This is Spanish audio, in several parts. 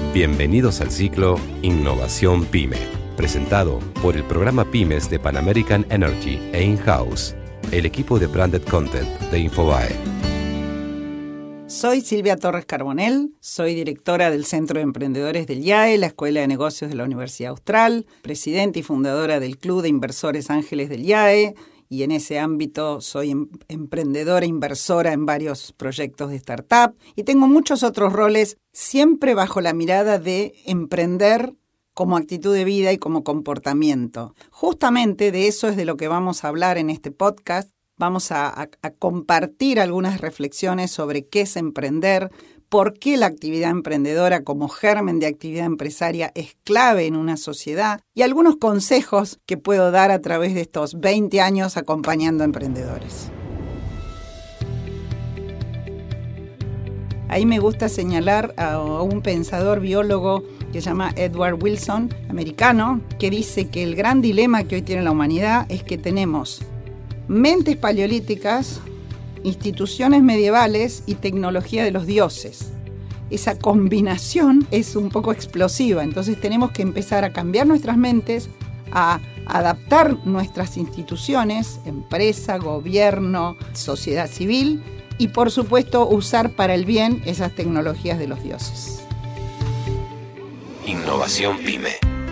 Bienvenidos al ciclo Innovación Pyme, presentado por el programa Pymes de Pan American Energy e In-House, el equipo de Branded Content de Infobae. Soy Silvia Torres Carbonell, soy directora del Centro de Emprendedores del IAE, la Escuela de Negocios de la Universidad Austral, presidenta y fundadora del Club de Inversores Ángeles del IAE, y en ese ámbito soy emprendedora e inversora en varios proyectos de startup y tengo muchos otros roles, siempre bajo la mirada de emprender como actitud de vida y como comportamiento. Justamente de eso es de lo que vamos a hablar en este podcast. Vamos a compartir algunas reflexiones sobre qué es emprender, por qué la actividad emprendedora como germen de actividad empresaria es clave en una sociedad y algunos consejos que puedo dar a través de estos 20 años acompañando a emprendedores. Ahí me gusta señalar a un pensador biólogo que se llama Edward Wilson, americano, que dice que el gran dilema que hoy tiene la humanidad es que tenemos mentes paleolíticas, instituciones medievales y tecnología de los dioses. Esa combinación es un poco explosiva, entonces tenemos que empezar a cambiar nuestras mentes, a adaptar nuestras instituciones, empresa, gobierno, sociedad civil y por supuesto usar para el bien esas tecnologías de los dioses. Innovación Pyme.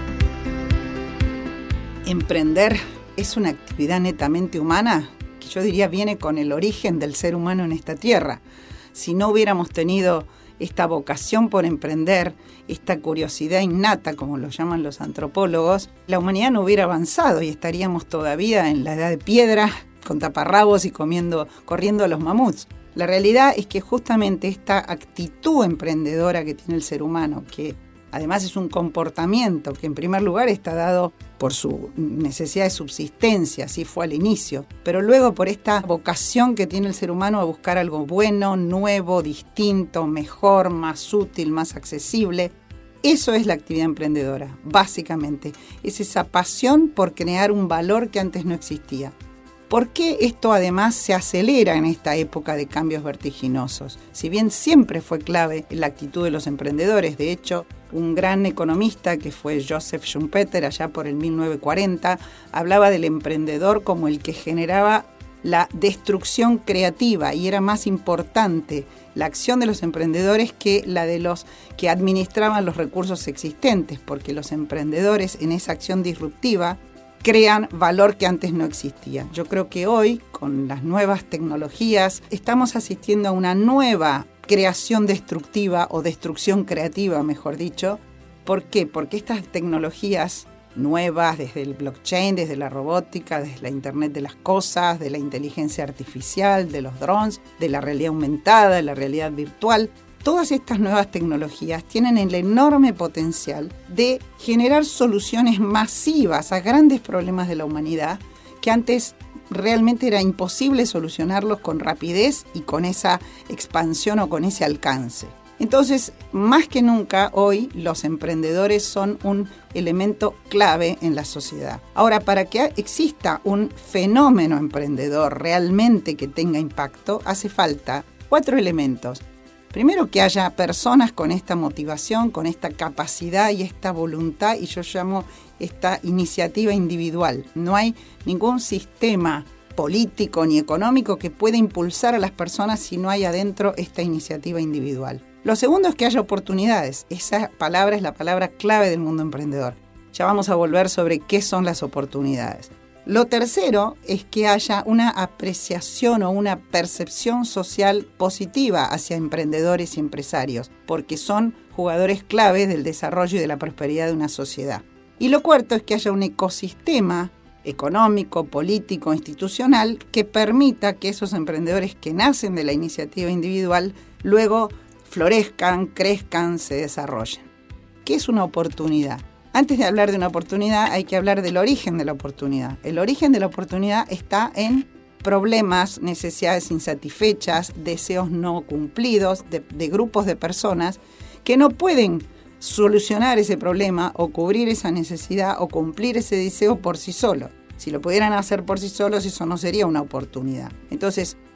Emprender es una actividad netamente humana que yo diría viene con el origen del ser humano en esta tierra. Si no hubiéramos tenido esta vocación por emprender, esta curiosidad innata, como lo llaman los antropólogos, la humanidad no hubiera avanzado y estaríamos todavía en la edad de piedra, con taparrabos y corriendo a los mamuts. La realidad es que justamente esta actitud emprendedora que tiene el ser humano, que además es un comportamiento que en primer lugar está dado por su necesidad de subsistencia, así fue al inicio, pero luego por esta vocación que tiene el ser humano a buscar algo bueno, nuevo, distinto, mejor, más útil, más accesible. Eso es la actividad emprendedora, básicamente. Es esa pasión por crear un valor que antes no existía. ¿Por qué esto además se acelera en esta época de cambios vertiginosos? Si bien siempre fue clave la actitud de los emprendedores, de hecho, un gran economista que fue Joseph Schumpeter allá por el 1940, hablaba del emprendedor como el que generaba la destrucción creativa y era más importante la acción de los emprendedores que la de los que administraban los recursos existentes, porque los emprendedores en esa acción disruptiva crean valor que antes no existía. Yo creo que hoy, con las nuevas tecnologías, estamos asistiendo a una nueva creación destructiva o destrucción creativa, mejor dicho. ¿Por qué? Porque estas tecnologías nuevas, desde el blockchain, desde la robótica, desde la Internet de las cosas, de la inteligencia artificial, de los drones, de la realidad aumentada, de la realidad virtual, todas estas nuevas tecnologías tienen el enorme potencial de generar soluciones masivas a grandes problemas de la humanidad que antes realmente era imposible solucionarlos con rapidez y con esa expansión o con ese alcance. Entonces, más que nunca, hoy los emprendedores son un elemento clave en la sociedad. Ahora, para que exista un fenómeno emprendedor realmente que tenga impacto, hace falta 4 elementos. Primero, que haya personas con esta motivación, con esta capacidad y esta voluntad, y yo llamo esta iniciativa individual. No hay ningún sistema político ni económico que pueda impulsar a las personas si no hay adentro esta iniciativa individual. Lo segundo es que haya oportunidades. Esa palabra es la palabra clave del mundo emprendedor. Ya vamos a volver sobre qué son las oportunidades. Lo tercero es que haya una apreciación o una percepción social positiva hacia emprendedores y empresarios, porque son jugadores claves del desarrollo y de la prosperidad de una sociedad. Y lo cuarto es que haya un ecosistema económico, político, institucional que permita que esos emprendedores que nacen de la iniciativa individual luego florezcan, crezcan, se desarrollen. ¿Qué es una oportunidad? Antes de hablar de una oportunidad, hay que hablar del origen de la oportunidad. El origen de la oportunidad está en problemas, necesidades insatisfechas, deseos no cumplidos de grupos de personas que no pueden solucionar ese problema o cubrir esa necesidad o cumplir ese deseo por sí solos. Si lo pudieran hacer por sí solos, eso no sería una oportunidad. Entonces,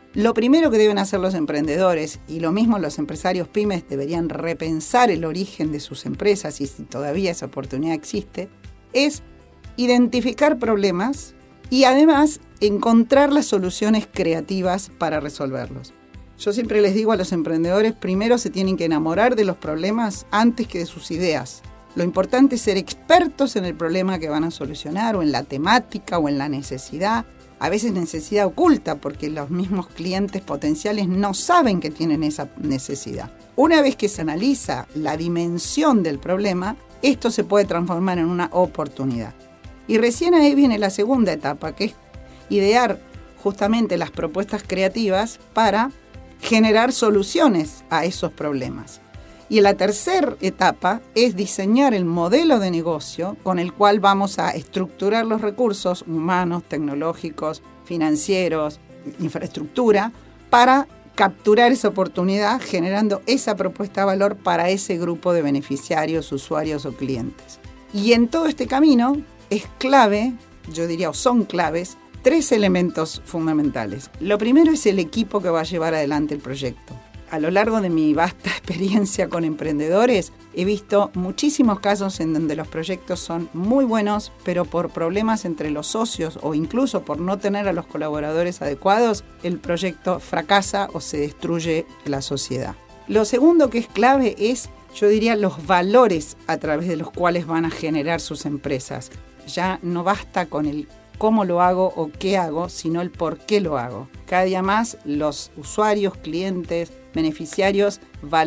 Lo primero que deben hacer los emprendedores, y lo mismo los empresarios pymes, deberían repensar el origen de sus empresas y si todavía esa oportunidad existe, es identificar problemas y además encontrar las soluciones creativas para resolverlos. Yo siempre les digo a los emprendedores, primero se tienen que enamorar de los problemas antes que de sus ideas. Lo importante es ser expertos en el problema que van a solucionar o en la temática o en la necesidad. A veces necesidad oculta porque los mismos clientes potenciales no saben que tienen esa necesidad. Una vez que se analiza la dimensión del problema, esto se puede transformar en una oportunidad. Y recién ahí viene la segunda etapa, que es idear justamente las propuestas creativas para generar soluciones a esos problemas. Y la tercera etapa es diseñar el modelo de negocio con el cual vamos a estructurar los recursos humanos, tecnológicos, financieros, infraestructura, para capturar esa oportunidad generando esa propuesta de valor para ese grupo de beneficiarios, usuarios o clientes. Y en todo este camino es clave, yo diría, o son claves, 3 elementos fundamentales. Lo primero es el equipo que va a llevar adelante el proyecto. A lo largo de mi vasta experiencia con emprendedores, he visto muchísimos casos en donde los proyectos son muy buenos, pero por problemas entre los socios o incluso por no tener a los colaboradores adecuados, el proyecto fracasa o se destruye la sociedad. Lo segundo que es clave es, yo diría, los valores a través de los cuales van a generar sus empresas. Ya no basta con el cómo lo hago o qué hago, sino el por qué lo hago. Cada día más los usuarios, clientes, beneficiarios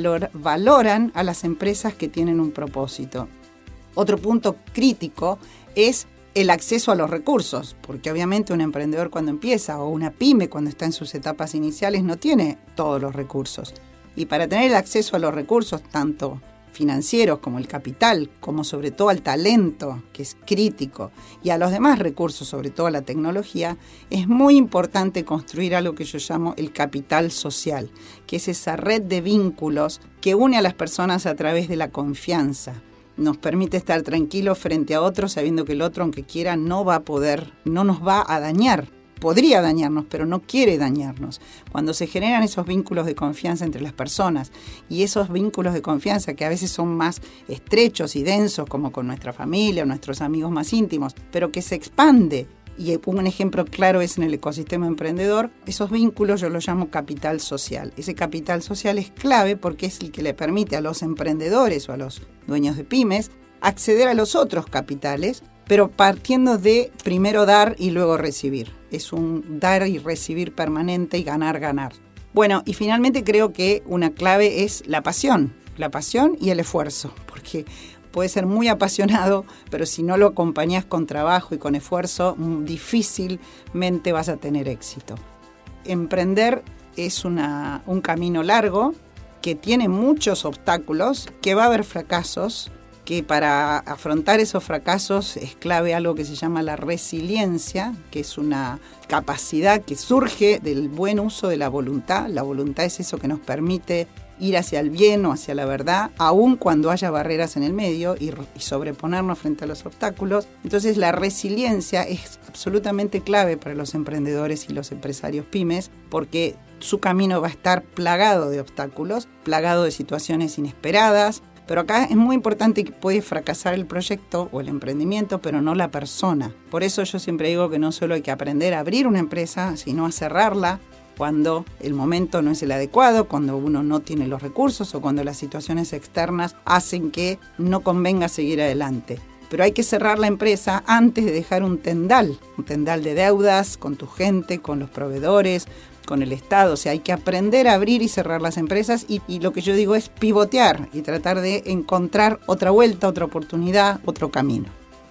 valoran a las empresas que tienen un propósito. Otro punto crítico es el acceso a los recursos, porque obviamente un emprendedor cuando empieza o una pyme cuando está en sus etapas iniciales no tiene todos los recursos. Y para tener el acceso a los recursos, tanto financieros como el capital, como sobre todo al talento, que es crítico, y a los demás recursos, sobre todo a la tecnología, es muy importante construir algo que yo llamo el capital social, que es esa red de vínculos que une a las personas a través de la confianza. Nos permite estar tranquilos frente a otro, sabiendo que el otro, aunque quiera, no va a poder, no nos va a dañar. Podría dañarnos, pero no quiere dañarnos. Cuando se generan esos vínculos de confianza entre las personas y esos vínculos de confianza que a veces son más estrechos y densos, como con nuestra familia o nuestros amigos más íntimos, pero que se expande, y un ejemplo claro es en el ecosistema emprendedor, esos vínculos yo los llamo capital social. Ese capital social es clave porque es el que le permite a los emprendedores o a los dueños de pymes acceder a los otros capitales, pero partiendo de primero dar y luego recibir. Es un dar y recibir permanente y ganar, ganar. Bueno, y finalmente creo que una clave es la pasión y el esfuerzo, porque puede ser muy apasionado, pero si no lo acompañas con trabajo y con esfuerzo, difícilmente vas a tener éxito. Emprender es un camino largo que tiene muchos obstáculos, que va a haber fracasos, que para afrontar esos fracasos es clave algo que se llama la resiliencia, que es una capacidad que surge del buen uso de la voluntad. La voluntad es eso que nos permite ir hacia el bien o hacia la verdad, aun cuando haya barreras en el medio y sobreponernos frente a los obstáculos. Entonces la resiliencia es absolutamente clave para los emprendedores y los empresarios pymes, porque su camino va a estar plagado de obstáculos, plagado de situaciones inesperadas. Pero acá es muy importante que puede fracasar el proyecto o el emprendimiento, pero no la persona. Por eso yo siempre digo que no solo hay que aprender a abrir una empresa, sino a cerrarla cuando el momento no es el adecuado, cuando uno no tiene los recursos o cuando las situaciones externas hacen que no convenga seguir adelante. Pero hay que cerrar la empresa antes de dejar un tendal de deudas con tu gente, con los proveedores, con el Estado. O sea, hay que aprender a abrir y cerrar las empresas y lo que yo digo es pivotear y tratar de encontrar otra vuelta, otra oportunidad, otro camino.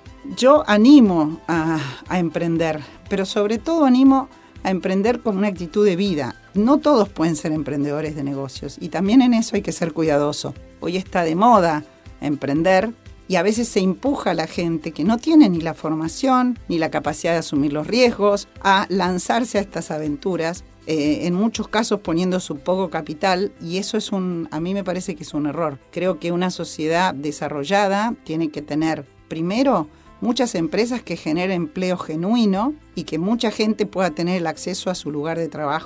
Yo animo a emprender, pero sobre todo animo a emprender con una actitud de vida. No todos pueden ser emprendedores de negocios y también en eso hay que ser cuidadoso. Hoy está de moda emprender y a veces se empuja a la gente que no tiene ni la formación ni la capacidad de asumir los riesgos a lanzarse a estas aventuras, en muchos casos poniendo su poco capital, y eso a mí me parece que es un error. Creo que una sociedad desarrollada tiene que tener, primero, muchas empresas que generen empleo genuino y que mucha gente pueda tener el acceso a su lugar de trabajo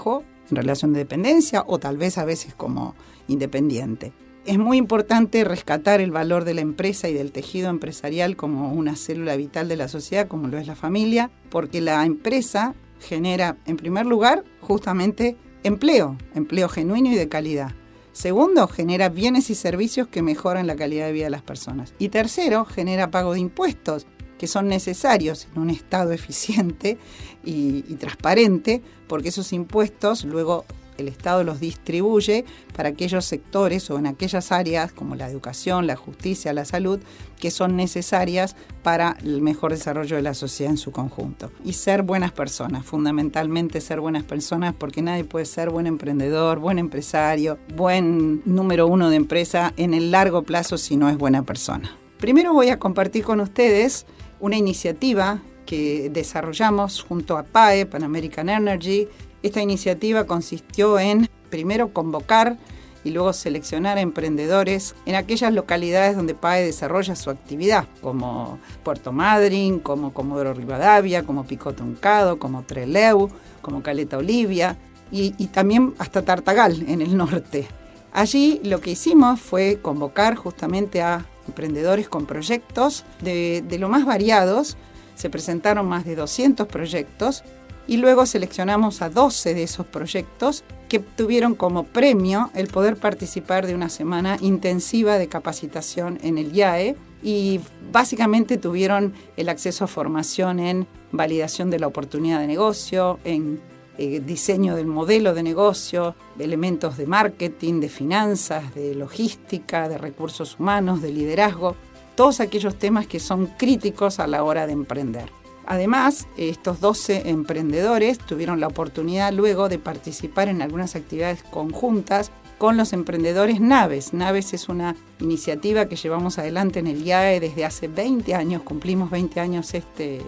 en relación de dependencia o tal vez a veces como independiente. Es muy importante rescatar el valor de la empresa y del tejido empresarial como una célula vital de la sociedad, como lo es la familia, porque la empresa genera, en primer lugar, justamente empleo genuino y de calidad. Segundo, genera bienes y servicios que mejoran la calidad de vida de las personas. Y tercero, genera pago de impuestos, que son necesarios en un Estado eficiente y transparente, porque esos impuestos luego el Estado los distribuye para aquellos sectores o en aquellas áreas como la educación, la justicia, la salud, que son necesarias para el mejor desarrollo de la sociedad en su conjunto. Y ser buenas personas, fundamentalmente ser buenas personas, porque nadie puede ser buen emprendedor, buen empresario, buen número uno de empresa en el largo plazo si no es buena persona. Primero voy a compartir con ustedes una iniciativa que desarrollamos junto a PAE, Pan American Energy. Esta iniciativa consistió en, primero, convocar y luego seleccionar a emprendedores en aquellas localidades donde PAE desarrolla su actividad, como Puerto Madryn, como Comodoro Rivadavia, como Pico Truncado, como Trelew, como Caleta Olivia y también hasta Tartagal, en el norte. Allí lo que hicimos fue convocar justamente a emprendedores con proyectos de lo más variados. Se presentaron más de 200 proyectos y luego seleccionamos a 12 de esos proyectos que tuvieron como premio el poder participar de una semana intensiva de capacitación en el IAE y básicamente tuvieron el acceso a formación en validación de la oportunidad de negocio, en diseño del modelo de negocio, elementos de marketing, de finanzas, de logística, de recursos humanos, de liderazgo, todos aquellos temas que son críticos a la hora de emprender. Además, estos 12 emprendedores tuvieron la oportunidad luego de participar en algunas actividades conjuntas con los emprendedores Naves. Naves es una iniciativa que llevamos adelante en el IAE desde hace 20 años, cumplimos 20 años este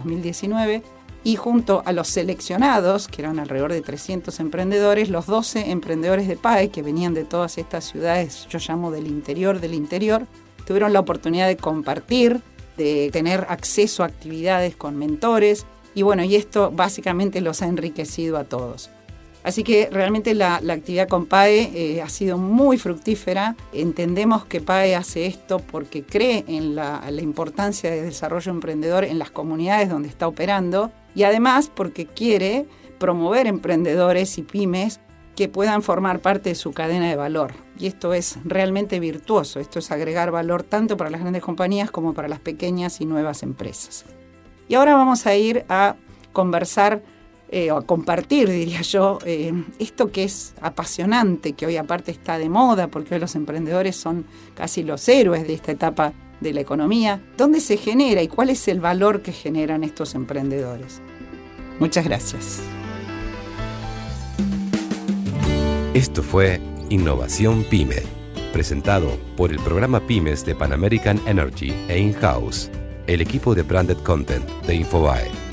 2019, y junto a los seleccionados, que eran alrededor de 300 emprendedores, los 12 emprendedores de PAE, que venían de todas estas ciudades, yo llamo del interior, tuvieron la oportunidad de compartir, de tener acceso a actividades con mentores, y esto básicamente los ha enriquecido a todos. Así que realmente la actividad con PAE ha sido muy fructífera. Entendemos que PAE hace esto porque cree en la importancia del desarrollo emprendedor en las comunidades donde está operando y además porque quiere promover emprendedores y pymes que puedan formar parte de su cadena de valor. Y esto es realmente virtuoso. Esto es agregar valor tanto para las grandes compañías como para las pequeñas y nuevas empresas. Y ahora vamos a ir a conversar o a compartir, diría yo, esto que es apasionante, que hoy aparte está de moda, porque hoy los emprendedores son casi los héroes de esta etapa de la economía. ¿Dónde se genera y cuál es el valor que generan estos emprendedores? Muchas gracias. Esto fue Innovación Pyme, presentado por el programa Pymes de Pan American Energy e In-House, el equipo de Branded Content de Infobae.